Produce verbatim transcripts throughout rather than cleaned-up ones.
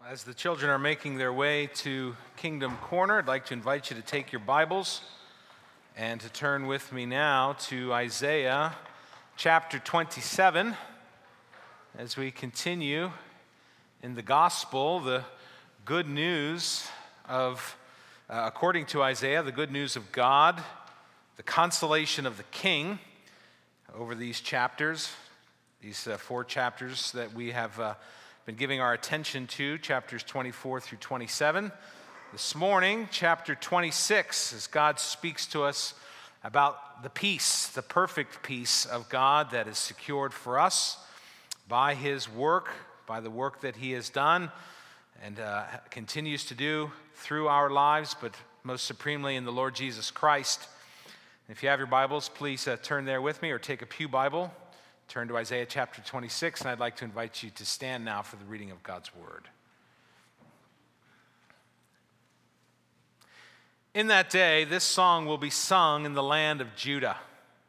As the children are making their way to Kingdom Corner, I'd like to invite you to take your Bibles and to turn with me now to Isaiah chapter twenty-seven as we continue in the gospel, the good news of, uh, according to Isaiah, the good news of God, the consolation of the King over these chapters, these uh, four chapters that we have uh, been giving our attention to, chapters twenty-four through twenty-seven. This morning, chapter twenty-six, as God speaks to us about the peace, the perfect peace of God that is secured for us by His work, by the work that He has done and uh, continues to do through our lives, but most supremely in the Lord Jesus Christ. If you have your Bibles, please uh, turn there with me or take a pew Bible. Turn to Isaiah chapter twenty-six, and I'd like to invite you to stand now for the reading of God's Word. In that day, this song will be sung in the land of Judah.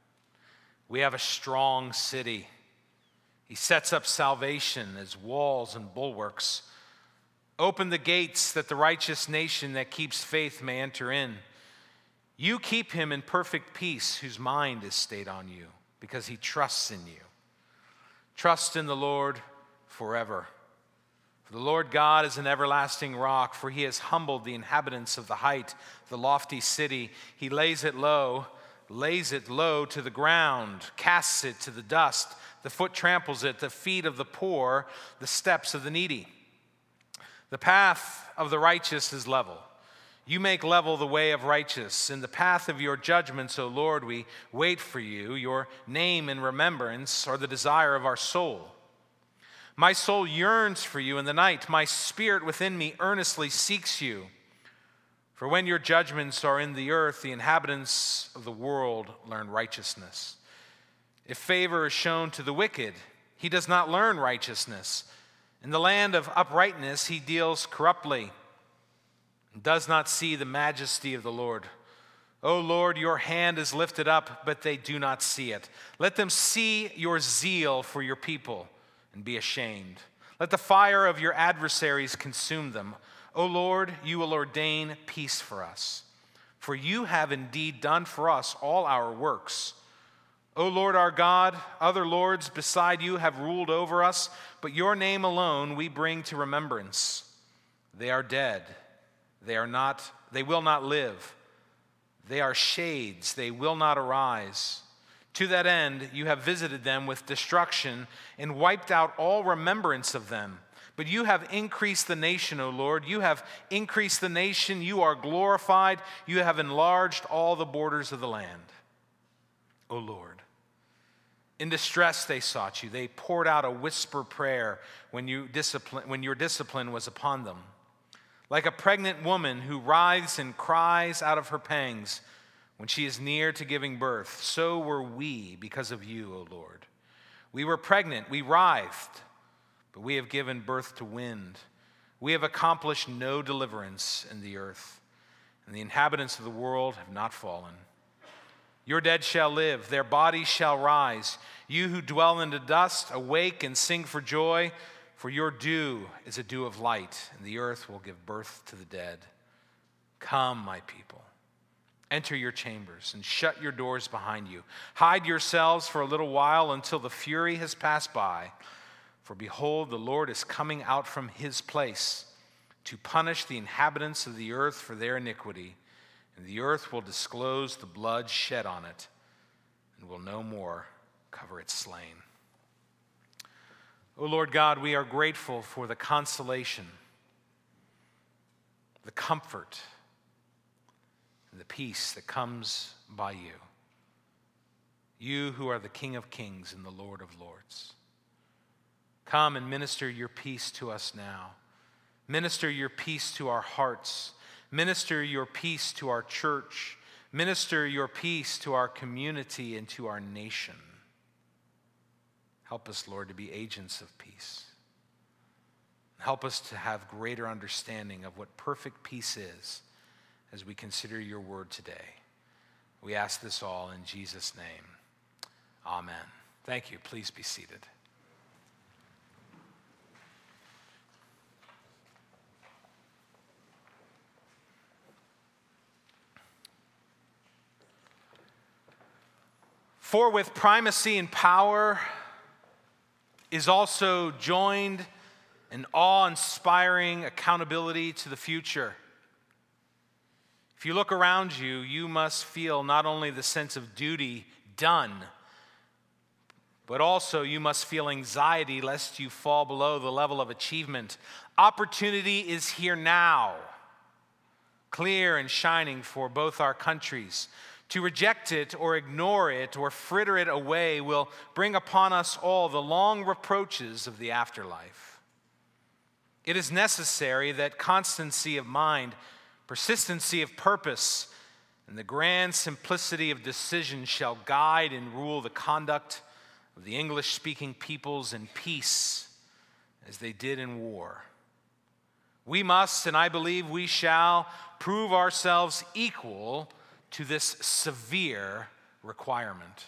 We have a strong city. He sets up salvation as walls and bulwarks. Open the gates that the righteous nation that keeps faith may enter in. You keep him in perfect peace whose mind is stayed on you, because he trusts in you. Trust in the Lord forever. For the Lord God is an everlasting rock, for he has humbled the inhabitants of the height, the lofty city. He lays it low, lays it low to the ground, casts it to the dust. The foot tramples it, the feet of the poor, the steps of the needy. The path of the righteous is level. You make level the way of righteous. In the path of your judgments, O Lord, we wait for you. Your name and remembrance are the desire of our soul. My soul yearns for you in the night. My spirit within me earnestly seeks you. For when your judgments are in the earth, the inhabitants of the world learn righteousness. If favor is shown to the wicked, he does not learn righteousness. In the land of uprightness, he deals corruptly, does not see the majesty of the Lord. O Lord, your hand is lifted up, but they do not see it. Let them see your zeal for your people and be ashamed. Let the fire of your adversaries consume them. O Lord, you will ordain peace for us, for you have indeed done for us all our works. O Lord our God, other lords beside you have ruled over us, but your name alone we bring to remembrance. They are dead. They are not, they will not live. They are shades, they will not arise. To that end, you have visited them with destruction and wiped out all remembrance of them. But you have increased the nation, O Lord. You have increased the nation. You are glorified. You have enlarged all the borders of the land, O Lord. In distress they sought you. They poured out a whisper prayer when, you discipline, when your discipline was upon them. Like a pregnant woman who writhes and cries out of her pangs when she is near to giving birth, so were we because of you, O Lord. We were pregnant, we writhed, but we have given birth to wind. We have accomplished no deliverance in the earth, and the inhabitants of the world have not fallen. Your dead shall live, their bodies shall rise. You who dwell in the dust, awake and sing for joy. For your dew is a dew of light, and the earth will give birth to the dead. Come, my people, enter your chambers and shut your doors behind you. Hide yourselves for a little while until the fury has passed by. For behold, the Lord is coming out from his place to punish the inhabitants of the earth for their iniquity, and the earth will disclose the blood shed on it, and will no more cover its slain. O Lord God, we are grateful for the consolation, the comfort, and the peace that comes by you. You who are the King of kings and the Lord of lords. Come and minister your peace to us now. Minister your peace to our hearts. Minister your peace to our church. Minister your peace to our community and to our nation. Help us, Lord, to be agents of peace. Help us to have greater understanding of what perfect peace is as we consider your word today. We ask this all in Jesus' name. Amen. Thank you. Please be seated. For with primacy and power is also joined an awe-inspiring accountability to the future. If you look around you, you must feel not only the sense of duty done, but also you must feel anxiety lest you fall below the level of achievement. Opportunity is here now, clear and shining for both our countries. To reject it or ignore it or fritter it away will bring upon us all the long reproaches of the afterlife. It is necessary that constancy of mind, persistency of purpose, and the grand simplicity of decision shall guide and rule the conduct of the English-speaking peoples in peace as they did in war. We must, and I believe we shall, prove ourselves equal to this severe requirement.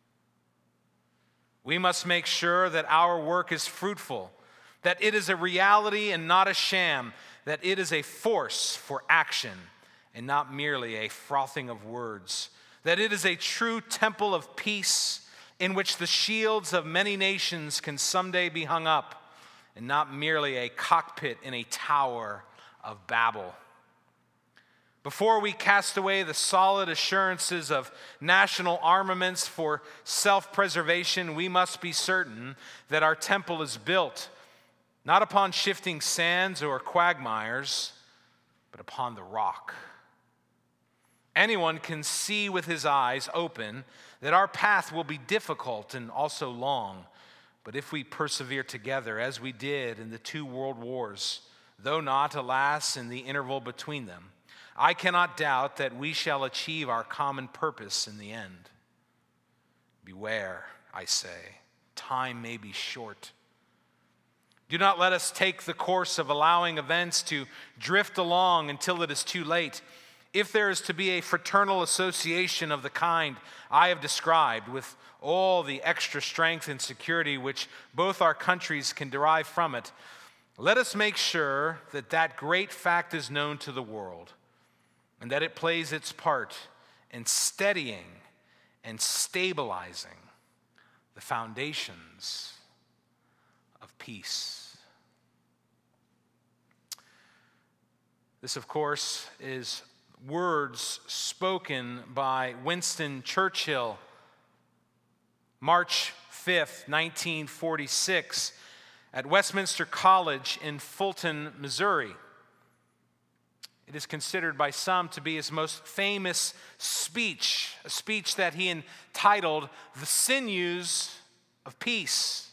We must make sure that our work is fruitful, that it is a reality and not a sham, that it is a force for action and not merely a frothing of words, that it is a true temple of peace in which the shields of many nations can someday be hung up, and not merely a cockpit in a tower of Babel. Before we cast away the solid assurances of national armaments for self-preservation, we must be certain that our temple is built not upon shifting sands or quagmires, but upon the rock. Anyone can see with his eyes open that our path will be difficult and also long, but if we persevere together, as we did in the two world wars, though not, alas, in the interval between them, I cannot doubt that we shall achieve our common purpose in the end. Beware, I say, time may be short. Do not let us take the course of allowing events to drift along until it is too late. If there is to be a fraternal association of the kind I have described, with all the extra strength and security which both our countries can derive from it, let us make sure that that great fact is known to the world, and that it plays its part in steadying and stabilizing the foundations of peace. This, of course, is words spoken by Winston Churchill, March fifth, nineteen forty-six, at Westminster College in Fulton, Missouri. It is considered by some to be his most famous speech, a speech that he entitled "The Sinews of Peace."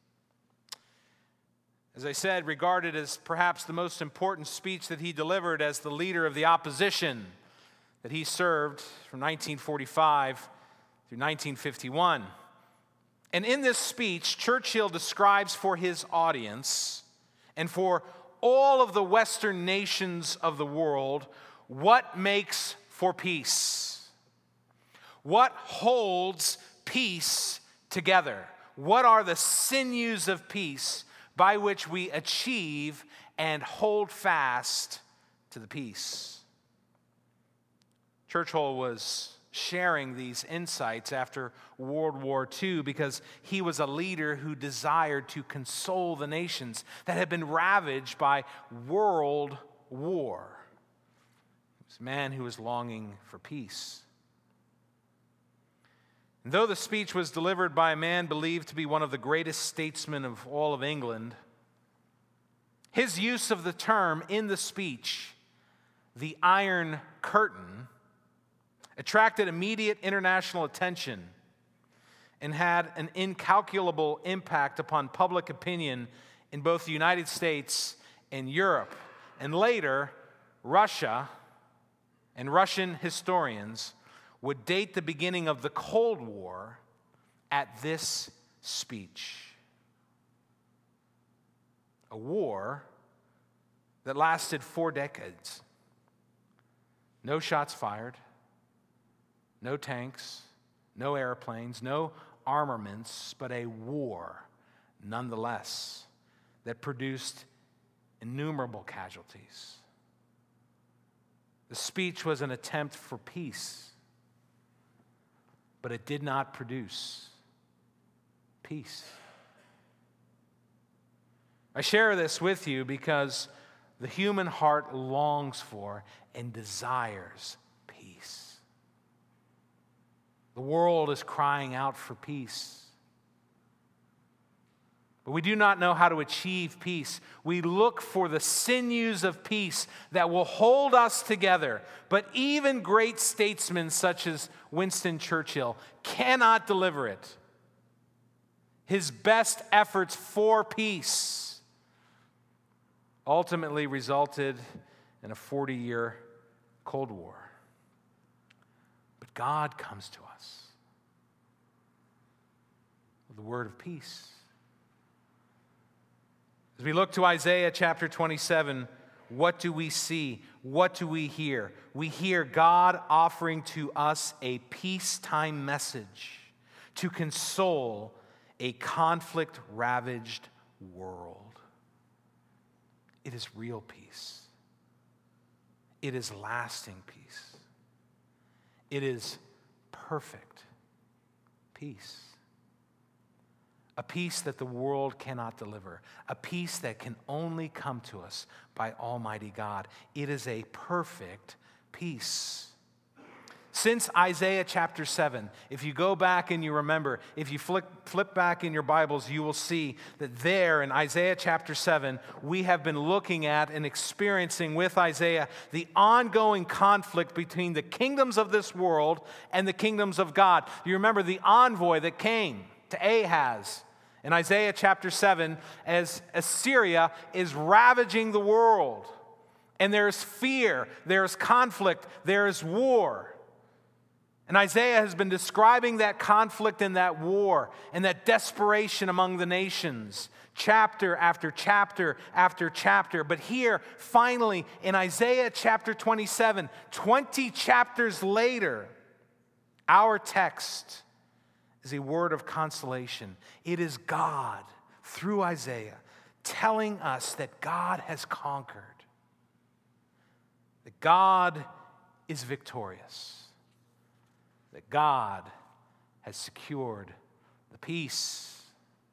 As I said, regarded as perhaps the most important speech that he delivered as the leader of the opposition that he served from nineteen forty-five through nineteen fifty-one. And in this speech, Churchill describes for his audience and for all of the Western nations of the world what makes for peace, what holds peace together, what are the sinews of peace by which we achieve and hold fast to the peace. Churchill was sharing these insights after World War Two because he was a leader who desired to console the nations that had been ravaged by world war. He was a man who was longing for peace. And though the speech was delivered by a man believed to be one of the greatest statesmen of all of England, his use of the term in the speech, the Iron Curtain, attracted immediate international attention and had an incalculable impact upon public opinion in both the United States and Europe. And later, Russia and Russian historians would date the beginning of the Cold War at this speech. A war that lasted four decades. No shots fired, no tanks, no airplanes, no armaments, but a war nonetheless that produced innumerable casualties. The speech was an attempt for peace. but it did not produce peace. I share this with you because the human heart longs for and desires peace. The world is crying out for peace. But we do not know how to achieve peace. We look for the sinews of peace that will hold us together. But even great statesmen such as Winston Churchill cannot deliver it. His best efforts for peace ultimately resulted in a forty-year Cold War. But God comes to us with the word of peace. As we look to Isaiah chapter twenty-seven, what do we see? What do we hear? We hear God offering to us a peacetime message to console a conflict-ravaged world. It is real peace. It is lasting peace. It is perfect peace. A peace that the world cannot deliver. A peace that can only come to us by Almighty God. It is a perfect peace. Since Isaiah chapter seven, if you go back and you remember, if you flip, flip back in your Bibles, you will see that there in Isaiah chapter seven, we have been looking at and experiencing with Isaiah the ongoing conflict between the kingdoms of this world and the kingdoms of God. You remember the envoy that came to Ahaz in Isaiah chapter seven, as Assyria is ravaging the world. And there's fear, there's conflict, there's war. And Isaiah has been describing that conflict and that war and that desperation among the nations, chapter after chapter after chapter. But here, finally, in Isaiah chapter twenty-seven, twenty chapters later, our text is a word of consolation. It is God, through Isaiah, telling us that God has conquered, that God is victorious, that God has secured the peace.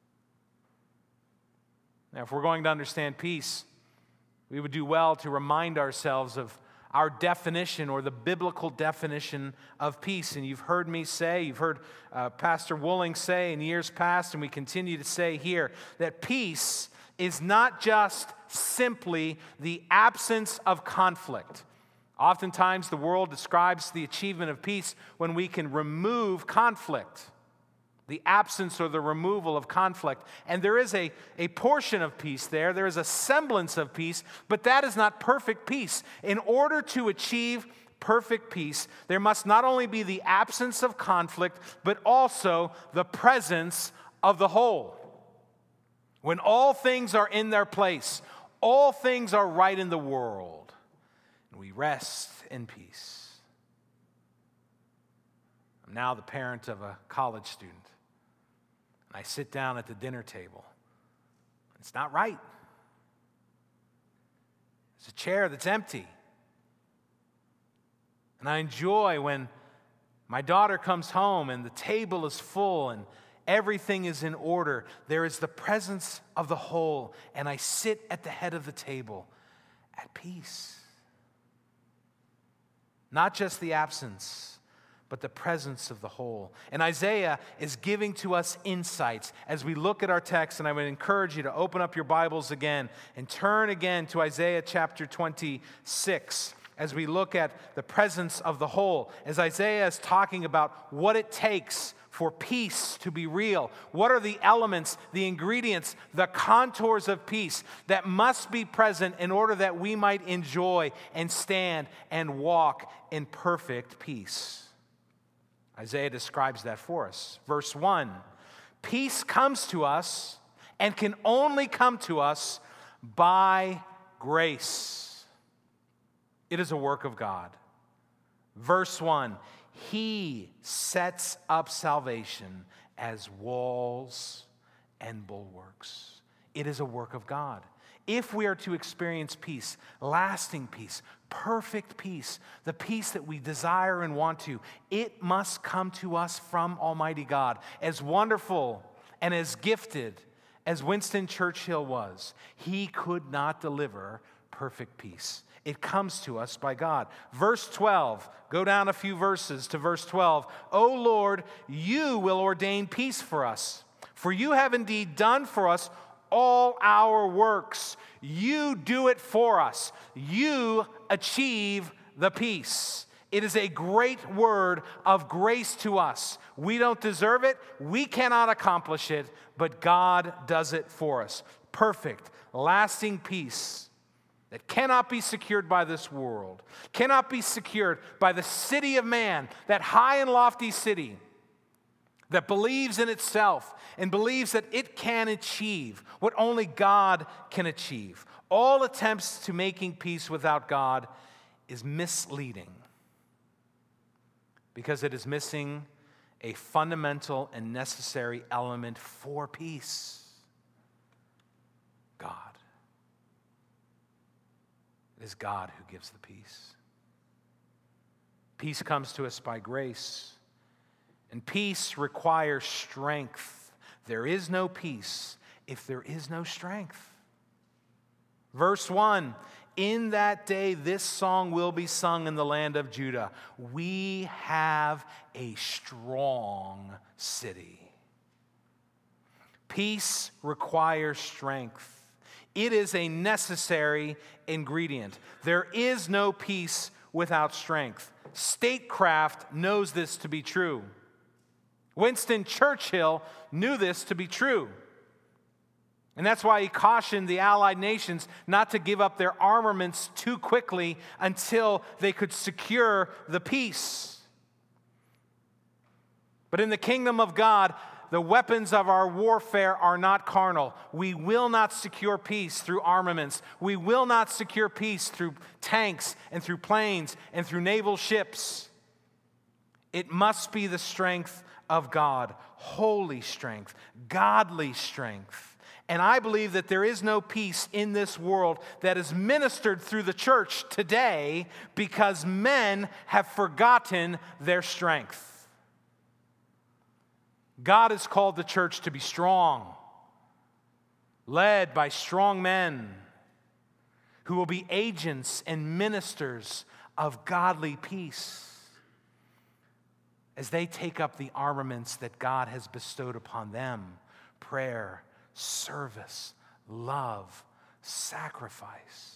Now, if we're going to understand peace, we would do well to remind ourselves of our definition or the biblical definition of peace. And you've heard me say, you've heard uh, Pastor Wooling say in years past, and we continue to say here, that peace is not just simply the absence of conflict. Oftentimes the world describes the achievement of peace when we can remove conflict, the absence or the removal of conflict. And there is a, a portion of peace there. There is a semblance of peace, but that is not perfect peace. In order to achieve perfect peace, there must not only be the absence of conflict, but also the presence of the whole. When all things are in their place, all things are right in the world, and we rest in peace. I'm now the parent of a college student. I sit down at the dinner table. It's not right. It's a chair that's empty. And I enjoy when my daughter comes home and the table is full and everything is in order. There is the presence of the whole, and I sit at the head of the table at peace. Not just the absence, but the presence of the whole. And Isaiah is giving to us insights as we look at our text, and I would encourage you to open up your Bibles again and turn again to Isaiah chapter twenty-six as we look at the presence of the whole, as Isaiah is talking about what it takes for peace to be real. What are the elements, the ingredients, the contours of peace that must be present in order that we might enjoy and stand and walk in perfect peace? Isaiah describes that for us. Verse one, peace comes to us and can only come to us by grace. It is a work of God. Verse one, He sets up salvation as walls and bulwarks. It is a work of God. If we are to experience peace, lasting peace, perfect peace, the peace that we desire and want to, it must come to us from Almighty God. As wonderful and as gifted as Winston Churchill was, he could not deliver perfect peace. It comes to us by God. Verse twelve, go down a few verses to verse twelve. O Lord, you will ordain peace for us, for you have indeed done for us all our works. You do it for us. You achieve the peace. It is a great word of grace to us. We don't deserve it. We cannot accomplish it, but God does it for us. Perfect, lasting peace that cannot be secured by this world, cannot be secured by the city of man, that high and lofty city that believes in itself and believes that it can achieve what only God can achieve. All attempts to making peace without God is misleading because it is missing a fundamental and necessary element for peace: God. It is God who gives the peace. Peace comes to us by grace. And peace requires strength. There is no peace if there is no strength. Verse one, in that day this song will be sung in the land of Judah. We have a strong city. Peace requires strength. It is a necessary ingredient. There is no peace without strength. Statecraft knows this to be true. Winston Churchill knew this to be true. And that's why he cautioned the Allied nations not to give up their armaments too quickly until they could secure the peace. But in the kingdom of God, the weapons of our warfare are not carnal. We will not secure peace through armaments. We will not secure peace through tanks and through planes and through naval ships. It must be the strength of God, holy strength, godly strength. And I believe that there is no peace in this world that is ministered through the church today because men have forgotten their strength. God has called the church to be strong, led by strong men who will be agents and ministers of godly peace as they take up the armaments that God has bestowed upon them: prayer, service, love, sacrifice.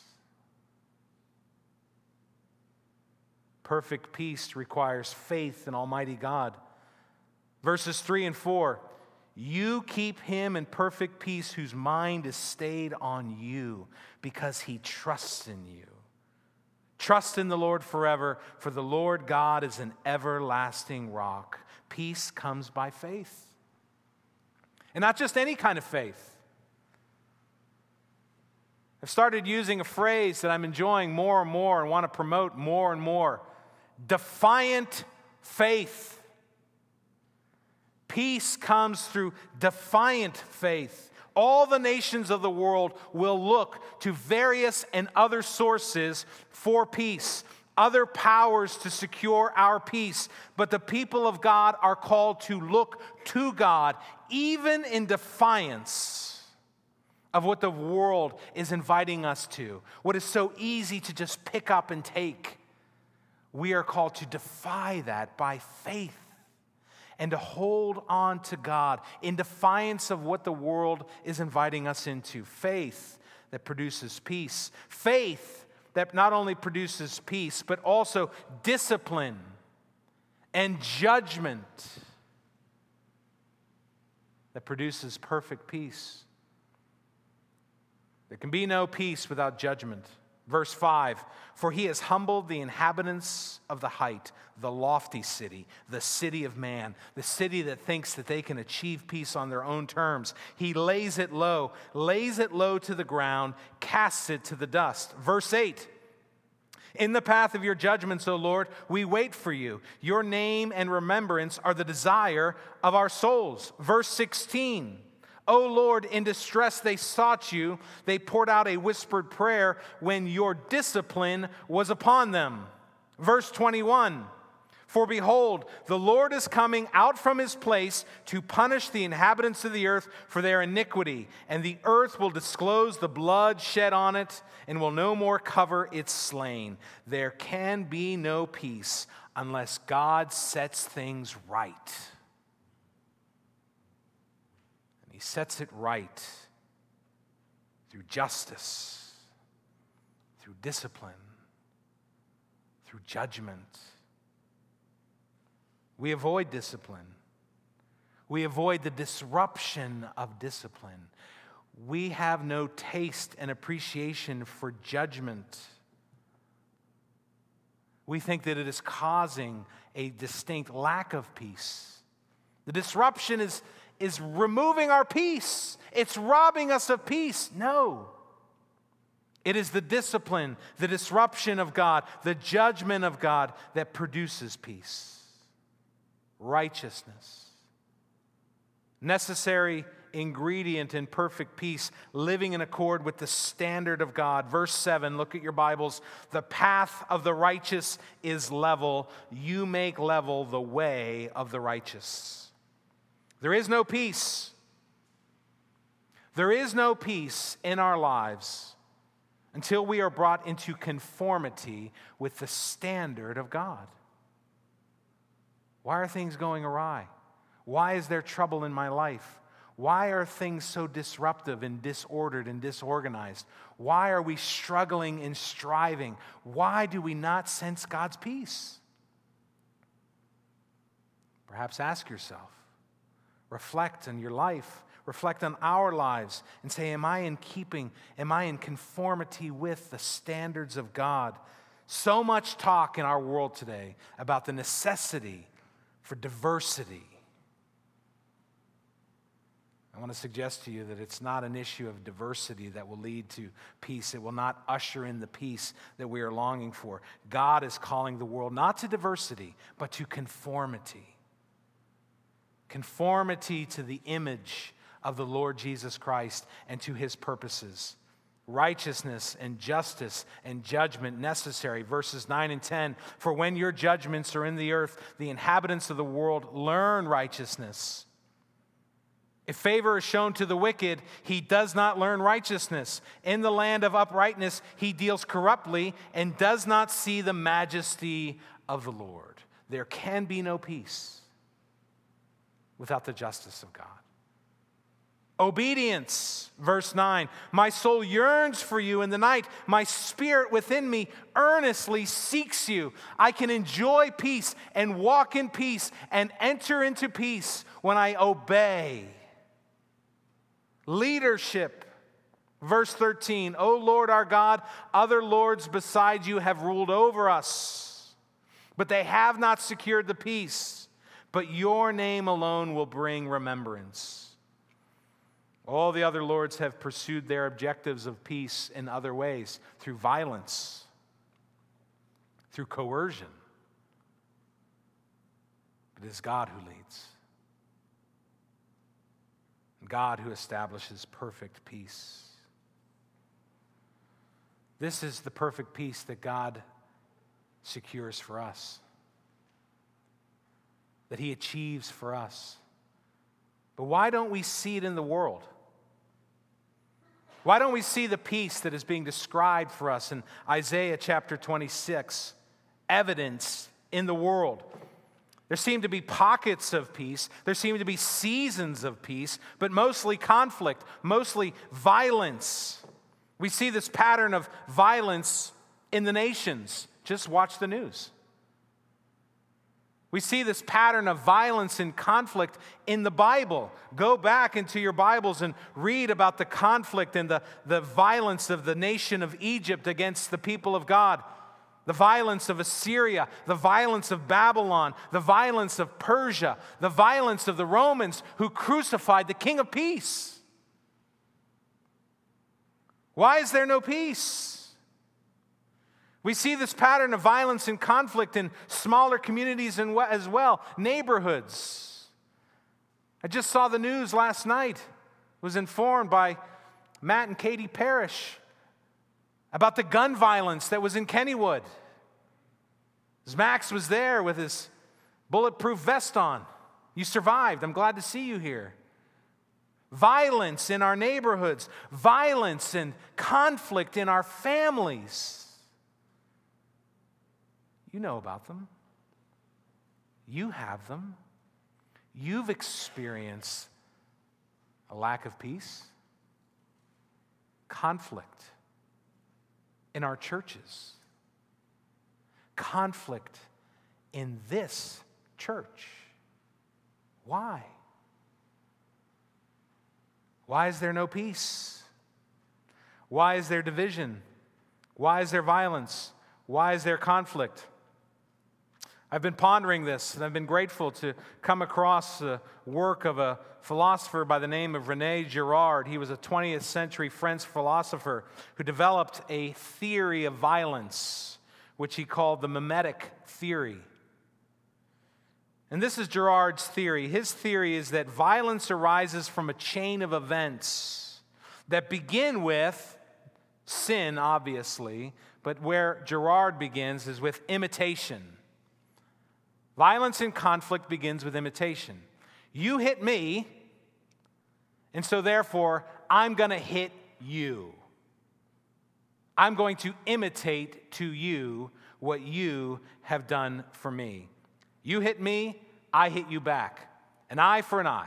Perfect peace requires faith in Almighty God. Verses three and four, you keep him in perfect peace whose mind is stayed on you because he trusts in you. Trust in the Lord forever, for the Lord God is an everlasting rock. Peace comes by faith. And not just any kind of faith. I've started using a phrase that I'm enjoying more and more and want to promote more and more. Defiant faith. Peace comes through defiant faith. All the nations of the world will look to various and other sources for peace, other powers to secure our peace. But the people of God are called to look to God, even in defiance of what the world is inviting us to, what is so easy to just pick up and take. We are called to defy that by faith and to hold on to God in defiance of what the world is inviting us into. Faith that produces peace. Faith that not only produces peace, but also discipline and judgment that produces perfect peace. There can be no peace without judgment. Verse five, for he has humbled the inhabitants of the height, the lofty city, the city of man, the city that thinks that they can achieve peace on their own terms. He lays it low, lays it low to the ground, casts it to the dust. Verse eight, in the path of your judgments, O Lord, we wait for you. Your name and remembrance are the desire of our souls. Verse sixteen, O Lord, in distress they sought you. They poured out a whispered prayer when your discipline was upon them. Verse twenty-one, for behold, the Lord is coming out from his place to punish the inhabitants of the earth for their iniquity, and the earth will disclose the blood shed on it and will no more cover its slain. There can be no peace unless God sets things right. And he sets it right through justice, through discipline, through judgment. We avoid discipline. We avoid the disruption of discipline. We have no taste and appreciation for judgment. We think that it is causing a distinct lack of peace. The disruption is, is removing our peace. It's robbing us of peace. No. It is the discipline, the disruption of God, the judgment of God that produces peace. Righteousness. Necessary ingredient in perfect peace, living in accord with the standard of God. Verse seven, look at your Bibles. The path of the righteous is level. You make level the way of the righteous. There is no peace. There is no peace in our lives until we are brought into conformity with the standard of God. Why are things going awry? Why is there trouble in my life? Why are things so disruptive and disordered and disorganized? Why are we struggling and striving? Why do we not sense God's peace? Perhaps ask yourself, reflect on your life, reflect on our lives, and say, am I in keeping, am I in conformity with the standards of God? So much talk in our world today about the necessity for diversity. I want to suggest to you that it's not an issue of diversity that will lead to peace. It will not usher in the peace that we are longing for. God is calling the world not to diversity, but to conformity. Conformity to the image of the Lord Jesus Christ and to his purposes. Righteousness and justice and judgment necessary. Verses nine and ten, for when your judgments are in the earth, the inhabitants of the world learn righteousness. If favor is shown to the wicked, he does not learn righteousness. In the land of uprightness, he deals corruptly and does not see the majesty of the Lord. There can be no peace without the justice of God. Obedience, verse nine. My soul yearns for you in the night. My spirit within me earnestly seeks you. I can enjoy peace and walk in peace and enter into peace when I obey. Leadership, verse thirteen. O Lord our God, other lords beside you have ruled over us, but they have not secured the peace. But your name alone will bring remembrance. All the other lords have pursued their objectives of peace in other ways, through violence, through coercion. But it is God who leads. God who establishes perfect peace. This is the perfect peace that God secures for us, that he achieves for us. But why don't we see it in the world? Why don't we see the peace that is being described for us in Isaiah chapter twenty-six, evidence in the world? There seem to be pockets of peace. There seem to be seasons of peace, but mostly conflict, mostly violence. We see this pattern of violence in the nations. Just watch the news. We see this pattern of violence and conflict in the Bible. Go back into your Bibles and read about the conflict and the, the violence of the nation of Egypt against the people of God. The violence of Assyria, the violence of Babylon, the violence of Persia, the violence of the Romans who crucified the King of Peace. Why is there no peace? We see this pattern of violence and conflict in smaller communities as well, neighborhoods. I just saw the news last night was informed by Matt and Katie Parrish about the gun violence that was in Kennywood. As Max was there with his bulletproof vest on. You survived. I'm glad to see you here. Violence in our neighborhoods, violence and conflict in our families. You know about them. You have them. You've experienced a lack of peace, conflict in our churches, conflict in this church. Why? Why is there no peace? Why is there division? Why is there violence? Why is there conflict? I've been pondering this, and I've been grateful to come across the work of a philosopher by the name of René Girard. He was a twentieth century French philosopher who developed a theory of violence, which he called the mimetic theory. And this is Girard's theory. His theory is that violence arises from a chain of events that begin with sin, obviously, but where Girard begins is with imitation. Violence and conflict begins with imitation. You hit me, and so therefore, I'm going to hit you. I'm going to imitate to you what you have done for me. You hit me, I hit you back. An eye for an eye.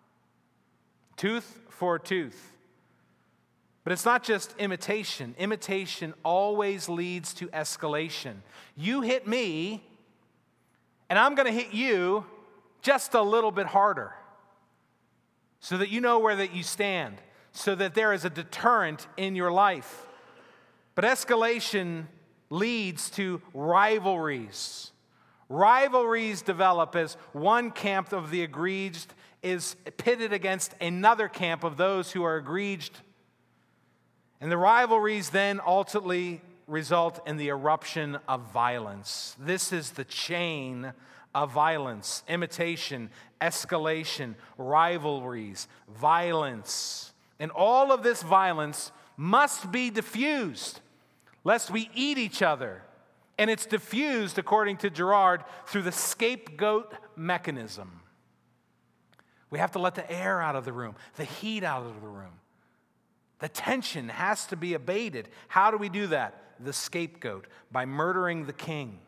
Tooth for a tooth. But it's not just imitation. Imitation always leads to escalation. You hit me, and I'm going to hit you just a little bit harder so that you know where that you stand, so that there is a deterrent in your life. But escalation leads to rivalries. Rivalries develop as one camp of the aggrieved is pitted against another camp of those who are aggrieved. And the rivalries then ultimately result in the eruption of violence. This is the chain of violence: imitation, escalation, rivalries, violence. And all of this violence must be diffused, lest we eat each other. And it's diffused, according to Girard, through the scapegoat mechanism. We have to let the air out of the room, the heat out of the room. The tension has to be abated. How do we do that? The scapegoat, by murdering the king,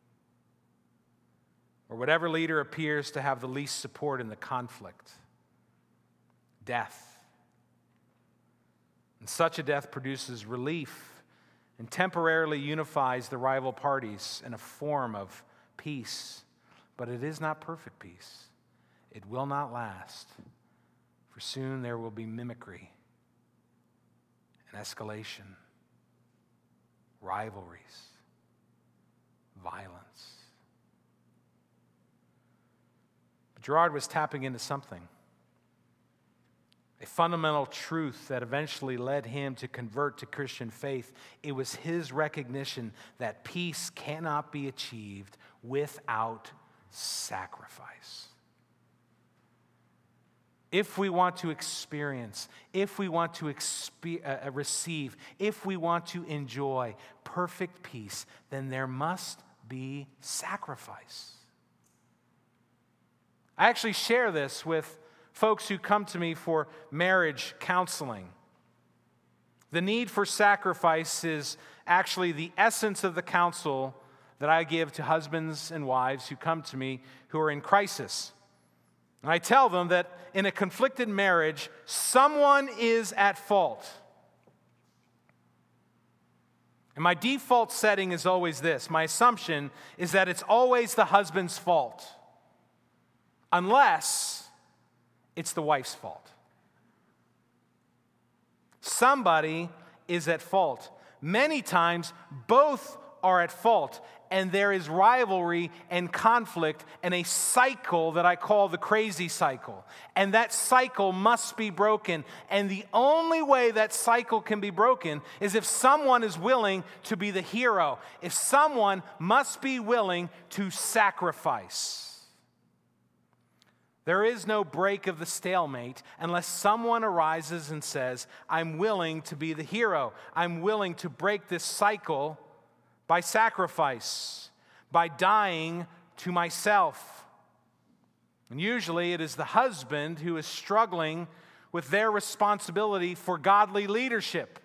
or whatever leader appears to have the least support in the conflict. Death. And such a death produces relief and temporarily unifies the rival parties in a form of peace. But it is not perfect peace. It will not last, for soon there will be mimicry and escalation, rivalries, violence. But Girard was tapping into something, a fundamental truth that eventually led him to convert to Christian faith. It was his recognition that peace cannot be achieved without sacrifice. If we want to experience, if we want to expe- uh, receive, if we want to enjoy perfect peace, then there must be sacrifice. I actually share this with folks who come to me for marriage counseling. The need for sacrifice is actually the essence of the counsel that I give to husbands and wives who come to me who are in crisis. And I tell them that in a conflicted marriage, someone is at fault. And my default setting is always this. My assumption is that it's always the husband's fault, unless it's the wife's fault. Somebody is at fault. Many times, both are at fault, and there is rivalry and conflict and a cycle that I call the crazy cycle. And that cycle must be broken. And the only way that cycle can be broken is if someone is willing to be the hero, if someone must be willing to sacrifice. There is no break of the stalemate unless someone arises and says, I'm willing to be the hero. I'm willing to break this cycle by sacrifice, by dying to myself. And usually it is the husband who is struggling with their responsibility for godly leadership.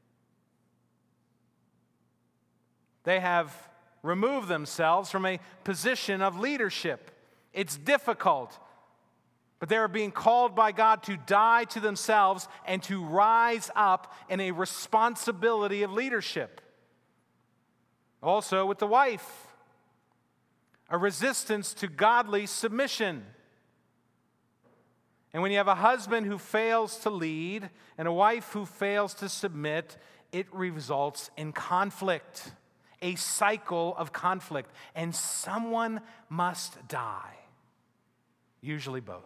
They have removed themselves from a position of leadership. It's difficult. But they are being called by God to die to themselves and to rise up in a responsibility of leadership. Also with the wife, a resistance to godly submission. And when you have a husband who fails to lead and a wife who fails to submit, it results in conflict, a cycle of conflict. And someone must die, usually both.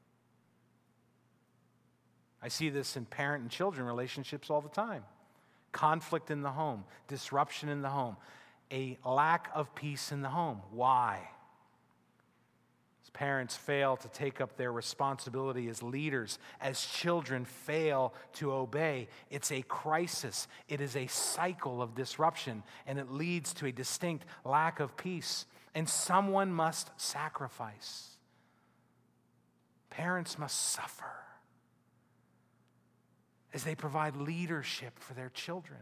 I see this in parent and children relationships all the time. Conflict in the home, disruption in the home, a lack of peace in the home. Why? As parents fail to take up their responsibility as leaders, as children fail to obey, it's a crisis. It is a cycle of disruption, and it leads to a distinct lack of peace. And someone must sacrifice. Parents must suffer as they provide leadership for their children.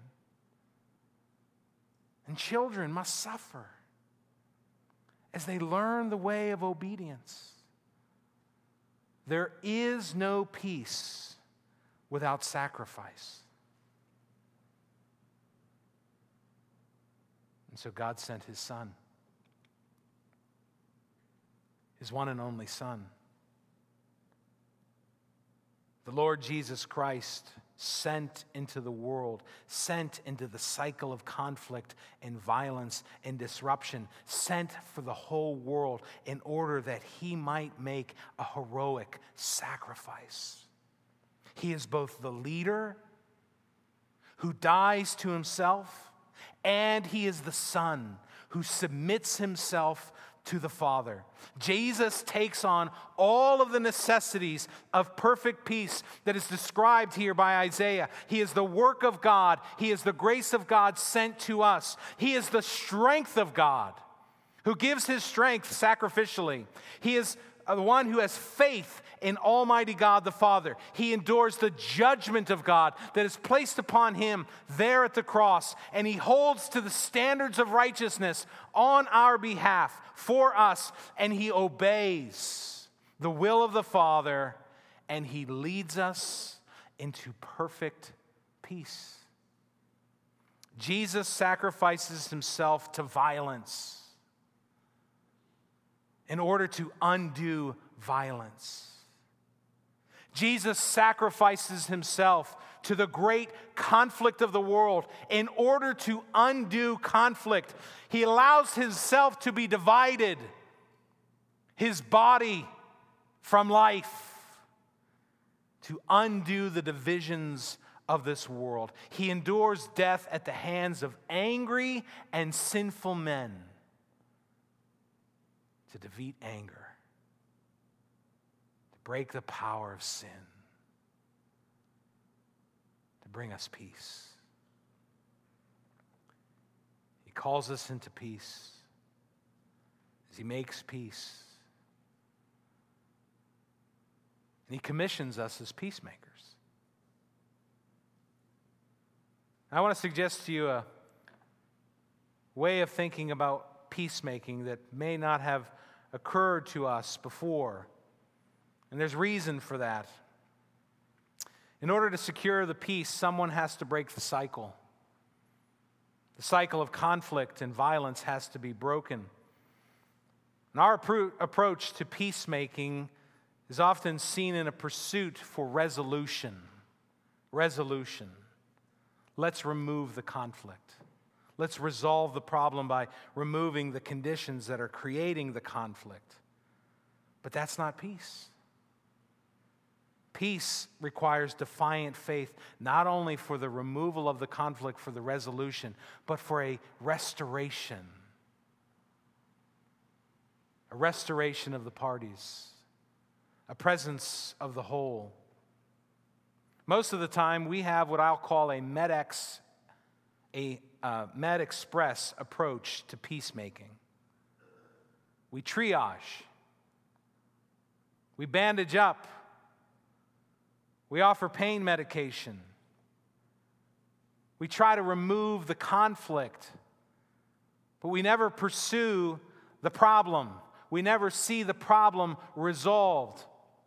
And children must suffer as they learn the way of obedience. There is no peace without sacrifice. And so God sent his Son, his one and only Son. The Lord Jesus Christ sent into the world, sent into the cycle of conflict and violence and disruption, sent for the whole world in order that he might make a heroic sacrifice. He is both the leader who dies to himself, and he is the Son who submits himself to the Father. Jesus takes on all of the necessities of perfect peace that is described here by Isaiah. He is the work of God. He is the grace of God sent to us. He is the strength of God who gives his strength sacrificially. He is the one who has faith in Almighty God the Father. He endures the judgment of God that is placed upon him there at the cross, and he holds to the standards of righteousness on our behalf for us, and he obeys the will of the Father, and he leads us into perfect peace. Jesus sacrifices himself to violence in order to undo violence. Jesus sacrifices himself to the great conflict of the world in order to undo conflict. He allows himself to be divided, his body from life, to undo the divisions of this world. He endures death at the hands of angry and sinful men to defeat anger, to break the power of sin, to bring us peace. He calls us into peace as he makes peace. And he commissions us as peacemakers. I want to suggest to you a way of thinking about peacemaking that may not have occurred to us before. And there's reason for that. In order to secure the peace, someone has to break the cycle. The cycle of conflict and violence has to be broken. And our appro- approach to peacemaking is often seen in a pursuit for resolution. Resolution. Let's remove the conflict. Let's resolve the problem by removing the conditions that are creating the conflict. But that's not peace. Peace requires defiant faith, not only for the removal of the conflict, for the resolution, but for a restoration. A restoration of the parties. a presence of the whole. Most of the time, we have what I'll call a MedEx, a uh, Med Express approach to peacemaking. We triage. We bandage up. We offer pain medication. We try to remove the conflict, but we never pursue the problem. We never see the problem resolved.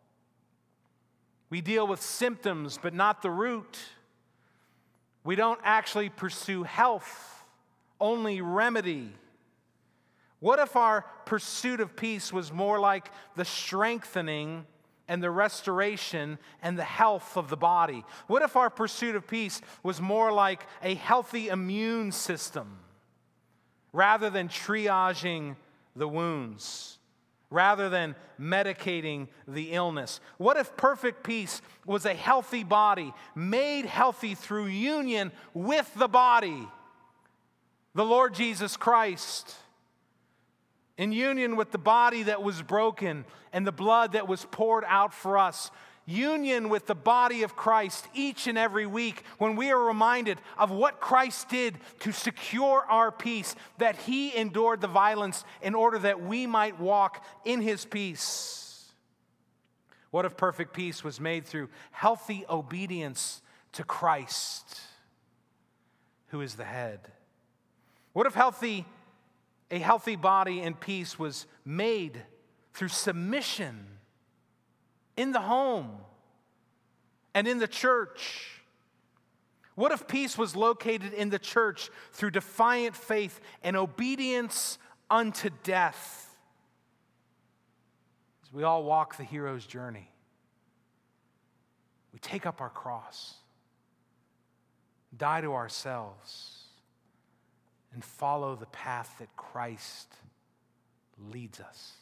We deal with symptoms, but not the root. We don't actually pursue health, only remedy. What if our pursuit of peace was more like the strengthening and the restoration and the health of the body? What if our pursuit of peace was more like a healthy immune system rather than triaging the wounds, rather than medicating the illness? What if perfect peace was a healthy body made healthy through union with the body, the Lord Jesus Christ? In union with the body that was broken and the blood that was poured out for us. Union with the body of Christ each and every week when we are reminded of what Christ did to secure our peace, that He endured the violence in order that we might walk in His peace. What if perfect peace was made through healthy obedience to Christ, who is the head? What if healthy A healthy body and peace was made through submission in the home and in the church? What if peace was located in the church through defiant faith and obedience unto death? As we all walk the hero's journey, we take up our cross, die to ourselves, and follow the path that Christ leads us.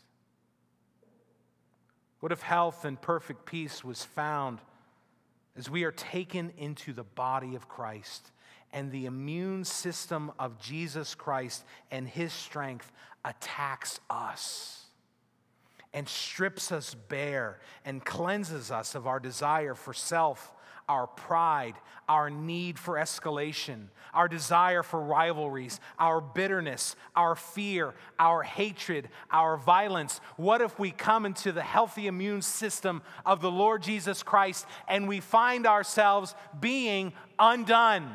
What if health and perfect peace was found as we are taken into the body of Christ and the immune system of Jesus Christ and His strength attacks us and strips us bare and cleanses us of our desire for self, our pride, our need for escalation, our desire for rivalries, our bitterness, our fear, our hatred, our violence? What if we come into the healthy immune system of the Lord Jesus Christ and we find ourselves being undone?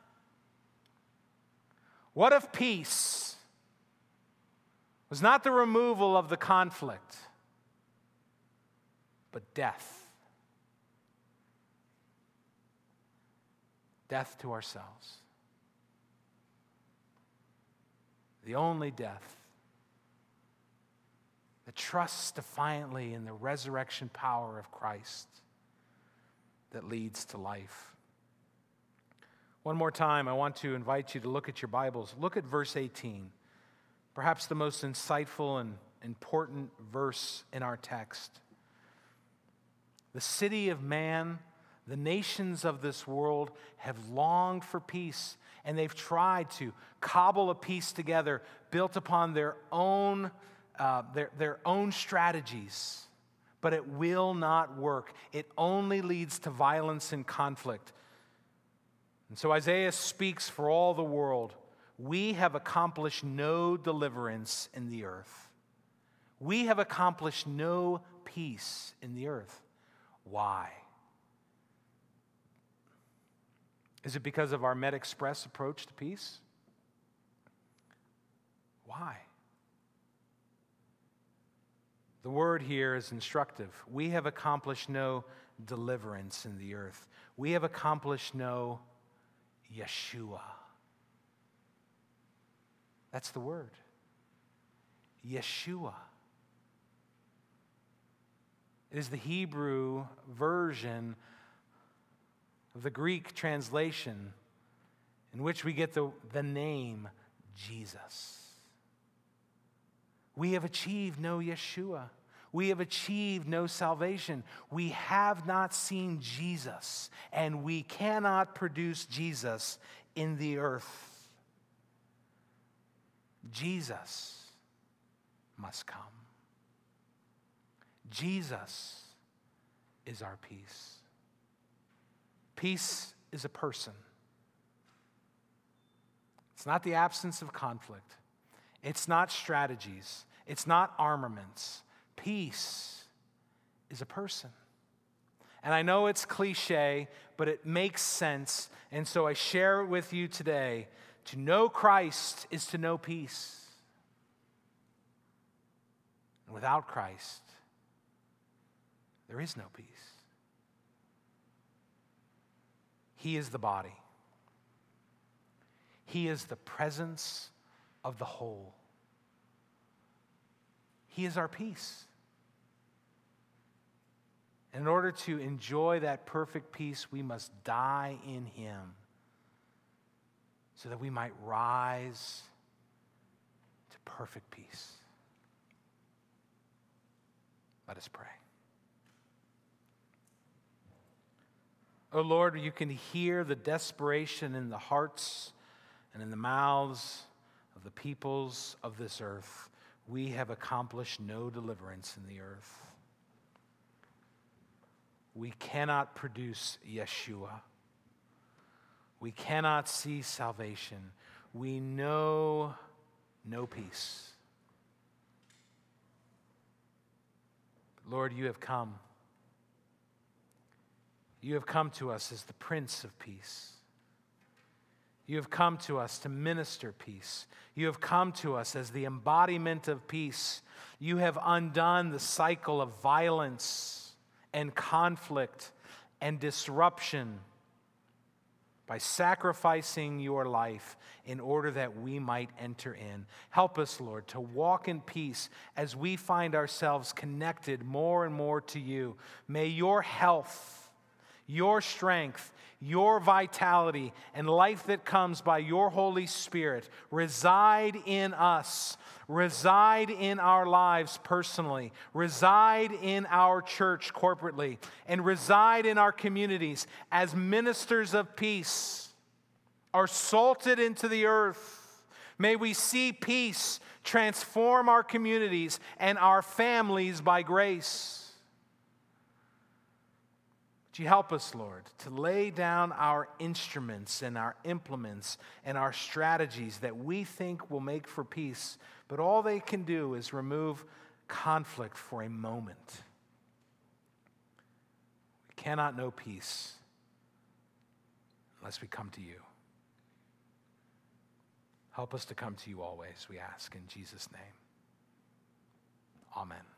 What if peace was not the removal of the conflict, but death? Death to ourselves. The only death that trusts defiantly in the resurrection power of Christ that leads to life. One more time, I want to invite you to look at your Bibles. Look at verse eighteen, perhaps the most insightful and important verse in our text. The city of man, the nations of this world have longed for peace, and they've tried to cobble a peace together built upon their own, uh, their, their own strategies. But it will not work. It only leads to violence and conflict. And so Isaiah speaks for all the world. We have accomplished no deliverance in the earth. We have accomplished no peace in the earth. Why? Is it because of our Med Express approach to peace? Why? The word here is instructive. We have accomplished no deliverance in the earth. We have accomplished no Yeshua. That's the word. Yeshua. It is the Hebrew version of the Greek translation in which we get the, the name Jesus. We have achieved no Yeshua. We have achieved no salvation. We have not seen Jesus, and we cannot produce Jesus in the earth. Jesus must come. Jesus is our peace. Peace is a person. It's not the absence of conflict. It's not strategies. It's not armaments. Peace is a person. And I know it's cliche, but it makes sense. And so I share it with you today. To know Christ is to know peace. And without Christ, there is no peace. He is the body. He is the presence of the whole. He is our peace. In order to enjoy that perfect peace, we must die in Him so that we might rise to perfect peace. Let us pray. Oh Lord, you can hear the desperation in the hearts and in the mouths of the peoples of this earth. We have accomplished no deliverance in the earth. We cannot produce Yeshua. We cannot see salvation. We know no peace. But Lord, you have come. You have come to us as the Prince of Peace. You have come to us to minister peace. You have come to us as the embodiment of peace. You have undone the cycle of violence and conflict and disruption by sacrificing your life in order that we might enter in. Help us, Lord, to walk in peace as we find ourselves connected more and more to you. May your health, your strength, your vitality, and life that comes by your Holy Spirit reside in us, reside in our lives personally, reside in our church corporately, and reside in our communities as ministers of peace are salted into the earth. May we see peace transform our communities and our families by grace. Would you help us, Lord, to lay down our instruments and our implements and our strategies that we think will make for peace, but all they can do is remove conflict for a moment. We cannot know peace unless we come to you. Help us to come to you always, we ask in Jesus' name. Amen.